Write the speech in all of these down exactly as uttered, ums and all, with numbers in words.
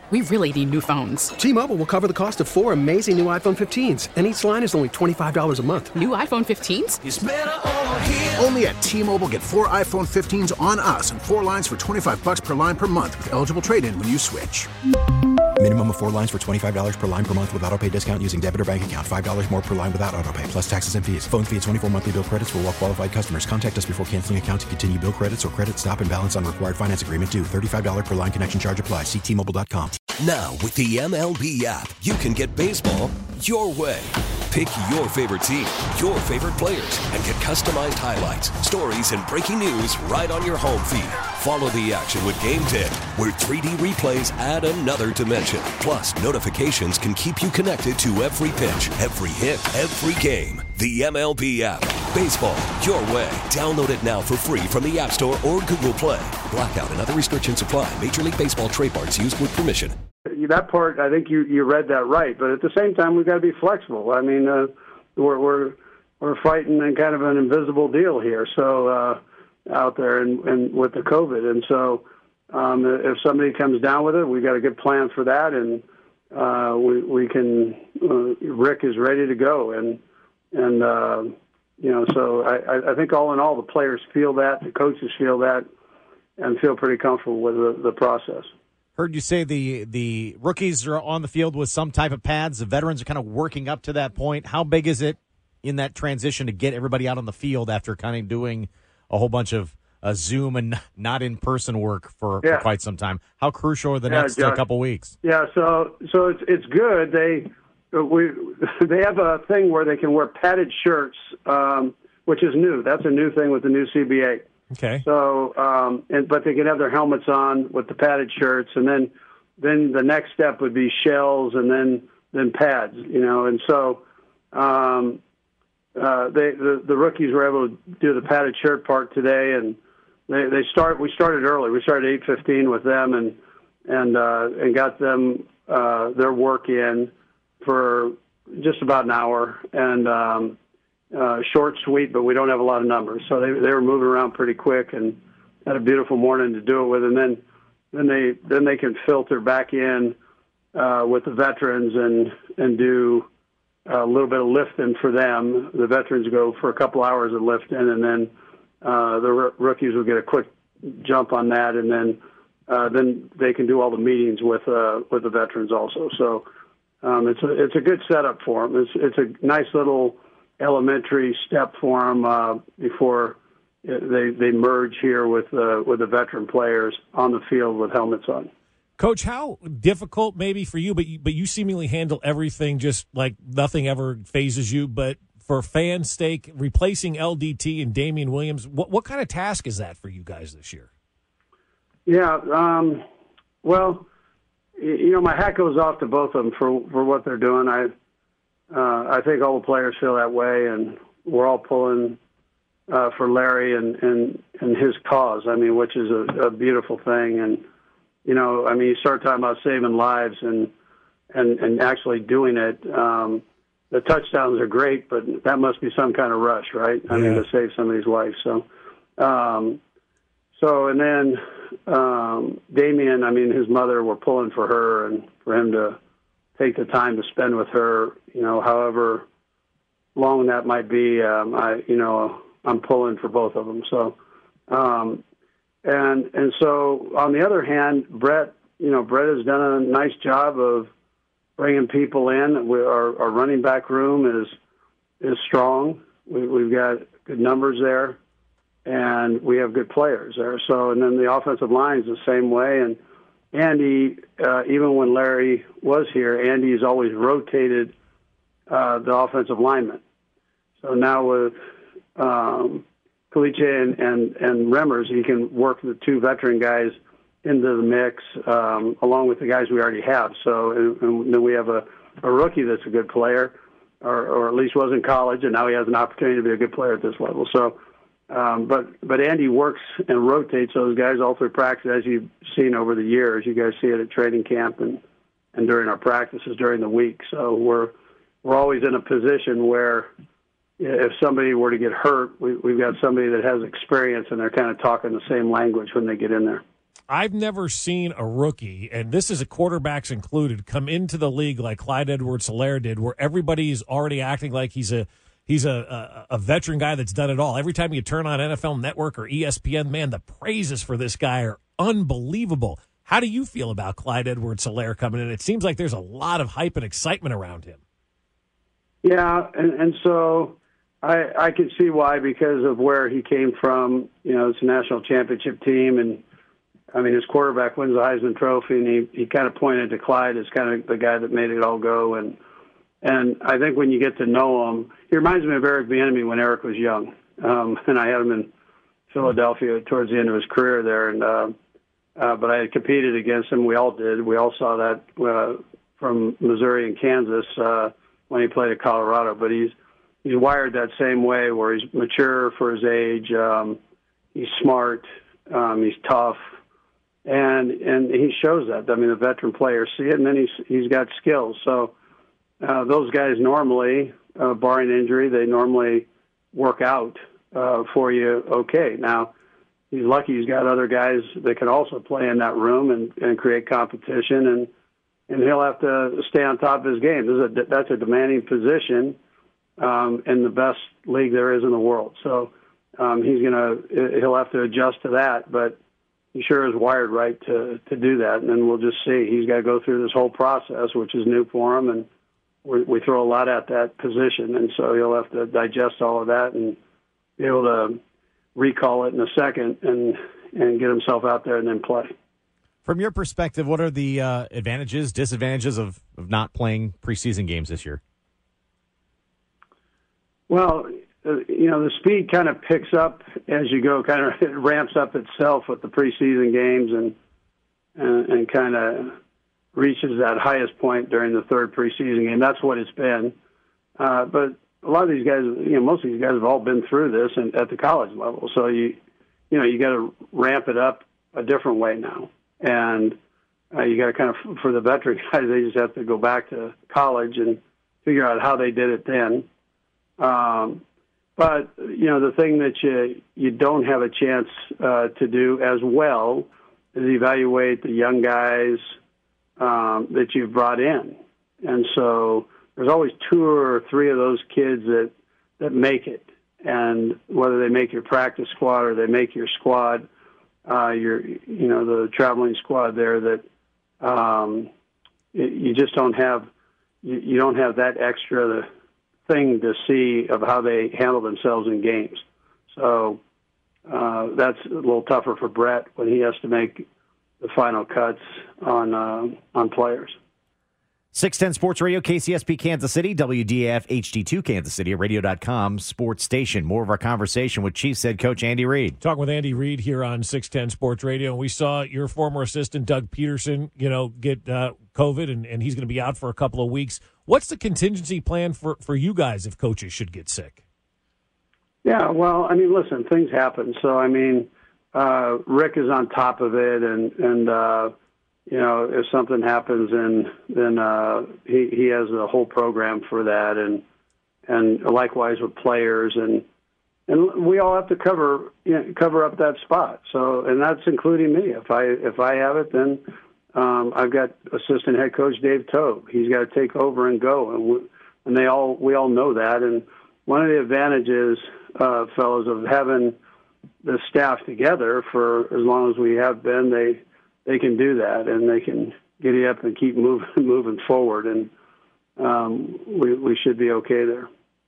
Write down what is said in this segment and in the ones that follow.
we really need new phones. T-Mobile will cover the cost of four amazing new iPhone fifteens, and each line is only twenty-five dollars a month. New iPhone fifteens? It's better over here. Only at T-Mobile, get four iPhone fifteens on us and four lines for twenty-five dollars per line per month with eligible trade-in when you switch. Minimum of four lines for twenty-five dollars per line per month with autopay discount using debit or bank account. five dollars more per line without autopay, plus taxes and fees. Phone fee at twenty-four monthly bill credits for well-qualified customers. Contact us before canceling account to continue bill credits or credit stop and balance on required finance agreement due. thirty-five dollars per line connection charge applies. See T Mobile dot com. Now, with the M L B app, you can get baseball your way. Pick your favorite team, your favorite players, and get customized highlights, stories, and breaking news right on your home feed. Follow the action with Game Day, where three D replays add another dimension. Plus, notifications can keep you connected to every pitch, every hit, every game. The M L B app. Baseball your way. Download it now for free from the App Store or Google Play. Blackout and other restrictions apply. Major League Baseball trademarks used with permission. That part, I think you, you read that right. But at the same time, we've got to be flexible. I mean, uh, we're we're we're fighting in kind of an invisible deal here. So uh, out there and, and with the COVID, and so um, if somebody comes down with it, we've got a good plan for that, and uh, we we can. Uh, Rick is ready to go, and and uh, you know, so I, I think all in all, the players feel that, the coaches feel that, and feel pretty comfortable with the, the process. Heard you say the the rookies are on the field with some type of pads. The veterans are kind of working up to that point. How big is it in that transition to get everybody out on the field after kind of doing a whole bunch of uh, Zoom and not in-person work for, yeah. for quite some time? How crucial are the yeah, next Josh, uh, couple weeks? Yeah, so so it's it's good. They we they have a thing where they can wear padded shirts, um, which is new. That's a new thing with the new C B A. Okay. So, um, and but they can have their helmets on with the padded shirts, and then then the next step would be shells, and then then pads. You know, and so um, uh, they the, the rookies were able to do the padded shirt part today, and they they start. We started early. We started eight fifteen with them, and and uh, and got them uh, their work in for just about an hour, and. Um, Uh, short, sweet, but we don't have a lot of numbers. So they they were moving around pretty quick and had a beautiful morning to do it with. And then then they then they can filter back in uh, with the veterans and and do a little bit of lifting for them. The veterans go for a couple hours of lifting, and then uh, the r- rookies will get a quick jump on that, and then uh, then they can do all the meetings with uh, with the veterans also. So um, it's a it's a good setup for them. It's it's a nice little elementary step for them uh, before they they merge here with uh, with the veteran players on the field with helmets on. Coach, how difficult maybe for you, but you, but you seemingly handle everything just like nothing ever phases you. But for fans' sake, replacing L D T and Damian Williams, what what kind of task is that for you guys this year? Yeah, um, well, you know, my hat goes off to both of them for for what they're doing. I. Uh, I think all the players feel that way, and we're all pulling uh, for Larry and, and, and his cause, I mean, which is a, a beautiful thing. And, you know, I mean, you start talking about saving lives and and, and actually doing it. Um, the touchdowns are great, but that must be some kind of rush, right? I yeah. mean, to save somebody's life. So, um, so and then um, Damian, I mean, his mother, we're pulling for her and for him to take the time to spend with her, you know, however long that might be. Um, I, you know, I'm pulling for both of them. So, um, and and so on the other hand, Brett, you know, Brett has done a nice job of bringing people in. We, our, our running back room is is strong. We, we've got good numbers there, and we have good players there. So, and then the offensive line is the same way. And Andy, uh, even when Larry was here, Andy's always rotated uh, the offensive linemen. So now with um, Caliche and, and, and Remmers, he can work the two veteran guys into the mix um, along with the guys we already have. So and, and then we have a, a rookie that's a good player, or, or at least was in college, and now he has an opportunity to be a good player at this level. So. Um, but but Andy works and rotates those guys all through practice, as you've seen over the years. You guys see it at training camp and, and during our practices during the week. So we're we're always in a position where if somebody were to get hurt, we, we've got somebody that has experience and they're kind of talking the same language when they get in there. I've never seen a rookie, and this is a quarterbacks included, come into the league like Clyde Edwards-Helaire did, where everybody is already acting like he's a he's a, a a veteran guy that's done it all. Every time you turn on N F L Network or E S P N, man, the praises for this guy are unbelievable. How do you feel about Clyde Edwards-Helaire coming in? It seems like there's a lot of hype and excitement around him. Yeah, and, and so I, I can see why, because of where he came from. You know, it's a national championship team, and I mean, his quarterback wins the Heisman Trophy, and he, he kind of pointed to Clyde as kind of the guy that made it all go. And and I think when you get to know him, he reminds me of Eric Bieniemy when Eric was young, um, and I had him in Philadelphia towards the end of his career there. And uh, uh, but I had competed against him. We all did. We all saw that uh, from Missouri and Kansas uh, when he played at Colorado. But he's he's wired that same way, where he's mature for his age. Um, he's smart. Um, he's tough. And and he shows that. I mean, the veteran players see it, and then he's he's got skills. So uh, those guys normally, uh, barring injury, they normally work out uh, for you okay. Now, he's lucky he's got other guys that can also play in that room and, and create competition, and and he'll have to stay on top of his game. This is a, that's a demanding position um, in the best league there is in the world. So um, he's gonna he'll have to adjust to that, but he sure is wired right to, to do that, and then we'll just see. He's got to go through this whole process, which is new for him, and we, we throw a lot at that position, and so he'll have to digest all of that and be able to recall it in a second and, and get himself out there and then play. From your perspective, what are the uh, advantages, disadvantages of, of not playing preseason games this year? Well, Uh, you know, the speed kind of picks up as you go, kind of it ramps up itself with the preseason games, and and, and kind of reaches that highest point during the third preseason game. That's what it's been. Uh, but a lot of these guys, you know, most of these guys have all been through this and at the college level. So you, you know, you got to ramp it up a different way now, and uh, you got to kind of, for the veteran guys, they just have to go back to college and figure out how they did it then. Um, But, you know, the thing that you you don't have a chance uh, to do as well is evaluate the young guys um, that you've brought in. And so there's always two or three of those kids that, that make it. And whether they make your practice squad or they make your squad, uh, your, you know, the traveling squad there, that um, you just don't have, you, you don't have that extra thing to see of how they handle themselves in games. So uh, that's a little tougher for Brett when he has to make the final cuts on uh, on players. six ten Sports Radio, K C S P Kansas City, W D A F H D two Kansas City, a radio dot com sports station. More of our conversation with Chiefs head coach Andy Reid. Talking with Andy Reid here on six ten Sports Radio, and we saw your former assistant Doug Peterson, you know, get uh, COVID, and, and he's going to be out for a couple of weeks. What's the contingency plan for, for you guys if coaches should get sick? Yeah, well, I mean, listen, things happen. So, I mean, uh, Rick is on top of it, and, and uh, you know, if something happens, and then uh, he, he has a whole program for that, and and likewise with players, and and we all have to cover you know, cover up that spot. So, and that's including me. If I if I have it, then um, I've got assistant head coach Dave Tobe. He's got to take over and go, and we, and they all we all know that. And one of the advantages, uh, fellas, of having the staff together for as long as we have been, they they can do that, and they can get it up and keep moving moving forward, and um, we we should be okay there.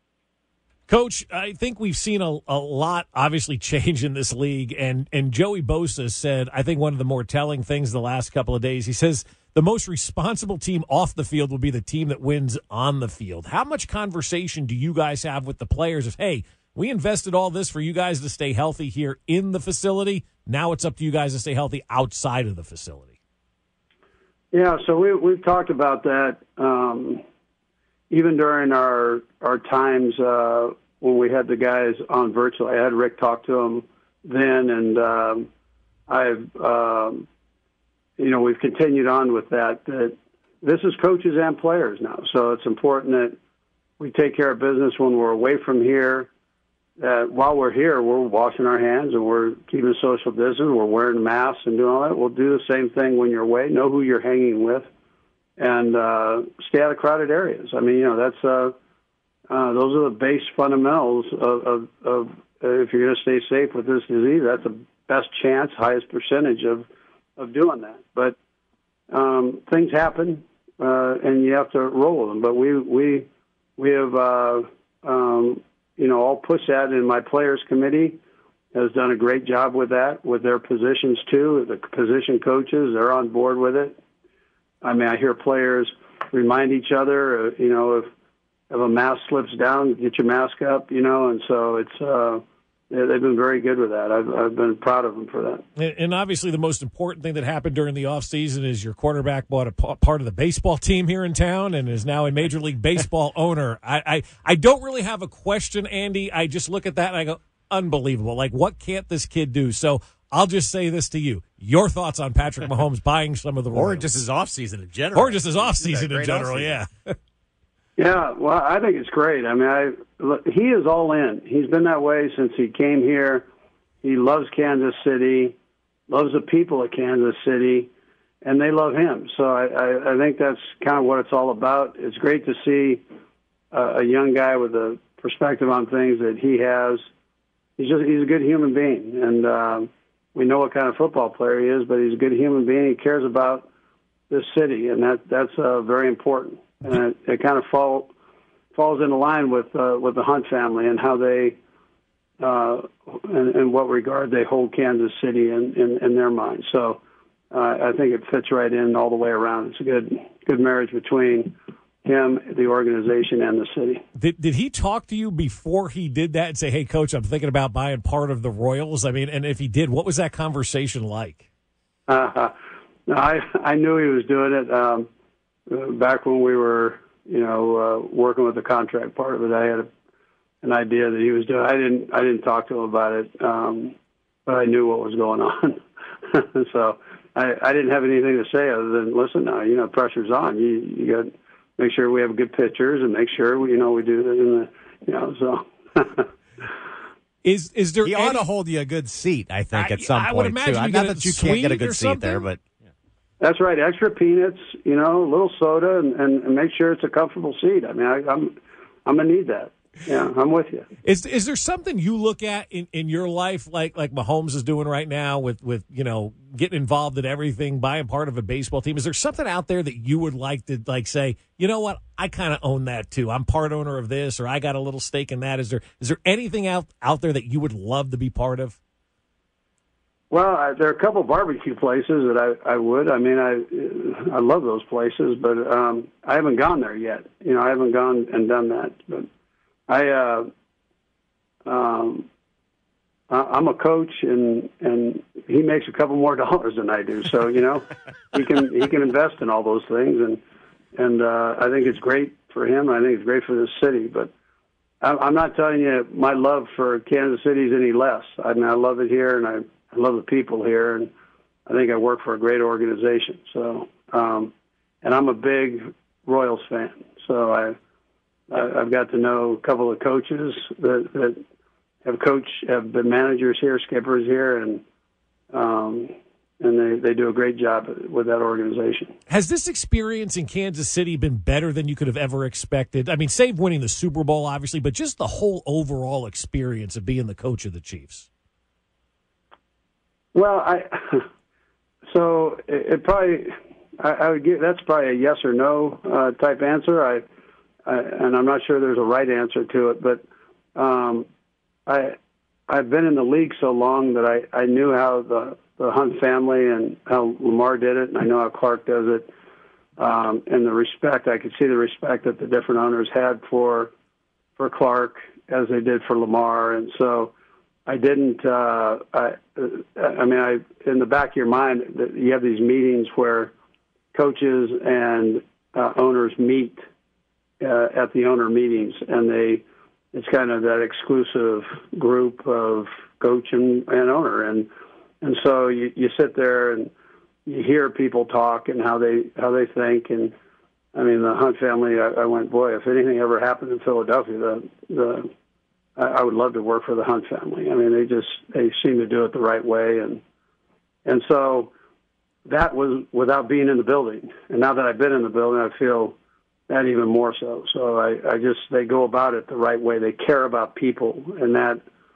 Coach, I think we've seen a, a lot obviously change in this league, and, and Joey Bosa said, I think one of the more telling things the last couple of days, he says the most responsible team off the field will be the team that wins on the field. How much conversation do you guys have with the players of, hey, we invested all this for you guys to stay healthy here in the facility. Now it's up to you guys to stay healthy outside of the facility. Yeah, so we, we've talked about that um, even during our our times uh, when we had the guys on virtual. I had Rick talk to them then, and um, I've, um, you know, we've continued on with that, that this is coaches and players now. So it's important that we take care of business when we're away from here. that while we're here, we're washing our hands and we're keeping social distance, we're wearing masks and doing all that. We'll do the same thing when you're away. Know who you're hanging with, and uh, stay out of crowded areas. I mean, you know, that's uh, uh, those are the base fundamentals of, of, of uh, if you're going to stay safe with this disease. That's the best chance, highest percentage of of doing that. But um, things happen, uh, and you have to roll with them. But we we we have. Uh, um, You know, I'll push that, and my players committee has done a great job with that, with their positions too. The position coaches, they're on board with it. I mean, I hear players remind each other, uh, you know, if, if a mask slips down, get your mask up, you know, and so it's, uh, they've been very good with that. I've, I've been proud of them for that. And obviously the most important thing that happened during the offseason is your quarterback bought a part of the baseball team here in town and is now a Major League Baseball owner. I, I, I don't really have a question, Andy. I just look at that and I go, unbelievable. Like, what can't this kid do? So I'll just say this to you. Your thoughts on Patrick Mahomes buying some of the Royals. Or just his offseason in general. Or just his offseason in general, off-season. yeah. Yeah, well, I think it's great. I mean, I he is all in. He's been that way since he came here. He loves Kansas City, loves the people of Kansas City, and they love him. So I, I, I think that's kind of what it's all about. It's great to see uh, a young guy with a perspective on things that he has. He's just he's a good human being, and um, we know what kind of football player he is, but he's a good human being. He cares about this city, and that that's uh, very important. And it, it kind of fall, falls into line with uh, with the Hunt family and how they, uh, in, in what regard they hold Kansas City in, in, in their minds. So uh, I think it fits right in all the way around. It's a good good marriage between him, the organization, and the city. Did did he talk to you before he did that and say, "Hey, Coach, I'm thinking about buying part of the Royals"? I mean, and if he did, what was that conversation like? Uh, no, I I knew he was doing it. Um, Back when we were, you know, uh, working with the contract part of it, I had a, an idea that he was doing. I didn't, I didn't talk to him about it, um, but I knew what was going on. So I, I didn't have anything to say other than, listen, now, you know, pressure's on. You, you got to make sure we have good pitchers and make sure we, you know, we do it in the, you know, so. Is is there? He any, ought to hold you a good seat, I think, I, at some I point would imagine too. you Not get that a you can't get a suite good or seat there, something? but. That's right. Extra peanuts, you know, a little soda, and, and, and make sure it's a comfortable seat. I mean, I, I'm I'm gonna need that. Yeah, I'm with you. Is is there something you look at in, in your life like like Mahomes is doing right now with, with you know getting involved in everything, buying part of a baseball team? Is there something out there that you would like to like say, you know what, I kind of own that too. I'm part owner of this, or I got a little stake in that. Is there is there anything out out there that you would love to be part of? Well, I, there are a couple barbecue places that I, I would. I mean, I I love those places, but um, I haven't gone there yet. You know, I haven't gone and done that. But I, uh, um, I I'm a coach, and and he makes a couple more dollars than I do. So you know, he can he can invest in all those things, and and uh, I think it's great for him. I think it's great for this city, but. I'm not telling you my love for Kansas City is any less. I mean, I love it here, and I, I love the people here, and I think I work for a great organization. So, um, and I'm a big Royals fan. So I, I, I've got to know a couple of coaches that, that have coached, have been managers here, skippers here, and um, and they, they do a great job with that organization. Has this experience in Kansas City been better than you could have ever expected? I mean, save winning the Super Bowl, obviously, but just the whole overall experience of being the coach of the Chiefs. Well, I so it, it probably I, I would give that's probably a yes or no uh, type answer. I, I and I'm not sure there's a right answer to it, but um, I I've been in the league so long that I, I knew how the the Hunt family and how Lamar did it, and I know how Clark does it, um, and the respect. I could see the respect that the different owners had for for Clark as they did for Lamar, and so I didn't. Uh, I, I mean, I in the back of your mind, you have these meetings where coaches and uh, owners meet uh, at the owner meetings, and they it's kind of that exclusive group of coach and, and owner, and and so you, you sit there and you hear people talk and how they how they think, and I mean the Hunt family. I, I went, boy, if anything ever happened in Philadelphia, the the I, I would love to work for the Hunt family. I mean, they just they seem to do it the right way, and and so that was without being in the building. And now that I've been in the building, I feel that even more so. So I, I just they go about it the right way. They care about people, and that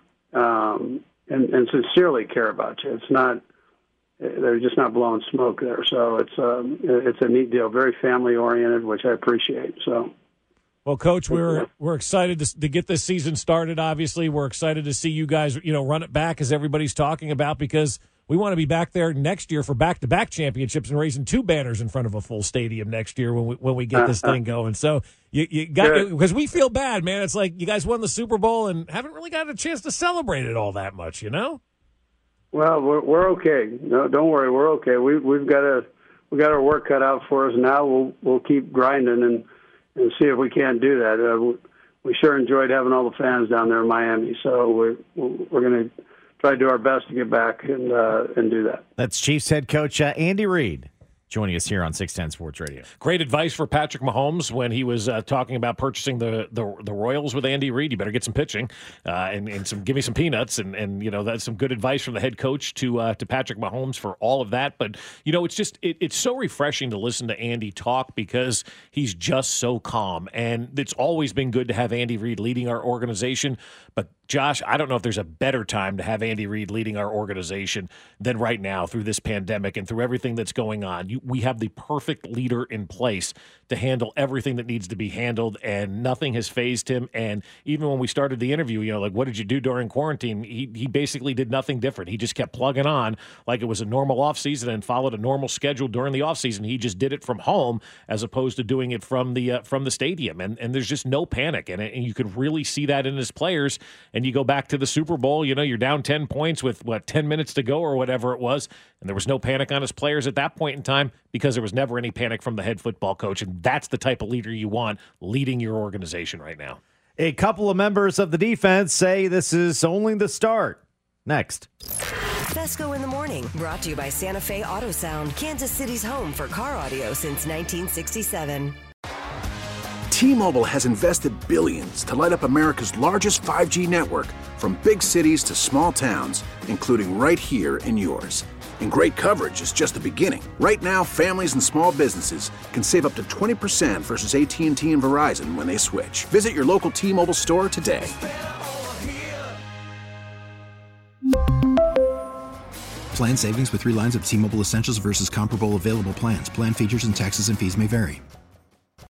um, and, and sincerely care about you. It's not. They're just not blowing smoke there. So it's um, it's a neat deal, very family oriented, which I appreciate. So, well, Coach, we're we're excited to, to get this season started. Obviously, we're excited to see you guys, you know, run it back as everybody's talking about, because we want to be back there next year for back-to-back championships and raising two banners in front of a full stadium next year when we when we get this thing going. So you you got because we feel bad, man. It's like you guys won the Super Bowl and haven't really got a chance to celebrate it all that much, you know. Well, we're we're okay. No, don't worry, we're okay. We we've got a we got our work cut out for us now. We'll we'll keep grinding and, and see if we can't do that. Uh, we, we sure enjoyed having all the fans down there in Miami, so we're we're going to try to do our best to get back and uh, and do that. That's Chiefs head coach uh, Andy Reid joining us here on six ten Sports Radio. Great advice for Patrick Mahomes when he was uh, talking about purchasing the, the the Royals with Andy Reid. You better get some pitching uh, and, and some give me some peanuts. And, and you know, that's some good advice from the head coach to uh, to Patrick Mahomes for all of that. But, you know, it's just it, it's so refreshing to listen to Andy talk because he's just so calm. And it's always been good to have Andy Reid leading our organization. But, Josh, I don't know if there's a better time to have Andy Reid leading our organization than right now through this pandemic and through everything that's going on. You, we have the perfect leader in place to handle everything that needs to be handled, and nothing has fazed him. And even when we started the interview, you know, like, what did you do during quarantine? He he basically did nothing different. He just kept plugging on like it was a normal offseason and followed a normal schedule during the offseason. He just did it from home as opposed to doing it from the uh, from the stadium. And and there's just no panic in it, and you could really see that in his players. And you go back to the Super Bowl, you know, you're down ten points with, what, ten minutes to go or whatever it was, and there was no panic on his players at that point in time because there was never any panic from the head football coach, and that's the type of leader you want leading your organization right now. A couple of members of the defense say this is only the start. Next. Fesco in the Morning, brought to you by Santa Fe Auto Sound, Kansas City's home for car audio since nineteen sixty-seven. T-Mobile has invested billions to light up America's largest five G network, from big cities to small towns, including right here in yours. And great coverage is just the beginning. Right now, families and small businesses can save up to twenty percent versus A T and T and Verizon when they switch. Visit your local T-Mobile store today. Plan savings with three lines of T-Mobile Essentials versus comparable available plans. Plan features and taxes and fees may vary.